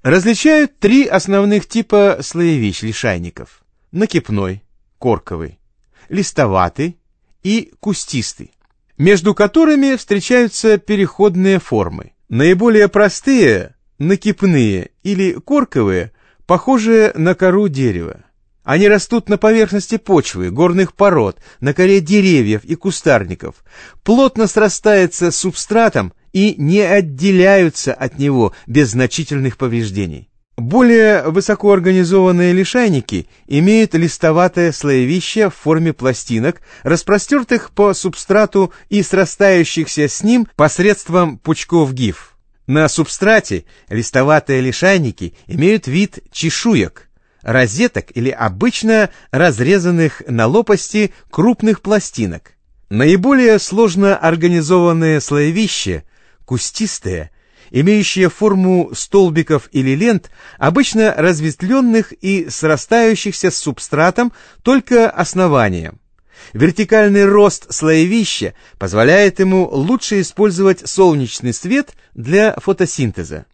Различают три основных типа слоевищ лишайников: накипной, корковый, листоватый и кустистый, между которыми встречаются переходные формы. Наиболее простые, накипные или корковые, похожи на кору дерева. Они растут на поверхности почвы, горных пород, на коре деревьев и кустарников, плотно срастаются с субстратом и не отделяются от него без значительных повреждений. Более высокоорганизованные лишайники имеют листоватое слоевище в форме пластинок, распростертых по субстрату и срастающихся с ним посредством пучков гиф. На субстрате листоватые лишайники имеют вид чешуек, розеток или обычно разрезанных на лопасти крупных пластинок. Наиболее сложно организованные слоевища, кустистые, имеющие форму столбиков или лент, обычно разветвленных и срастающихся с субстратом только основанием. Вертикальный рост слоевища позволяет ему лучше использовать солнечный свет для фотосинтеза.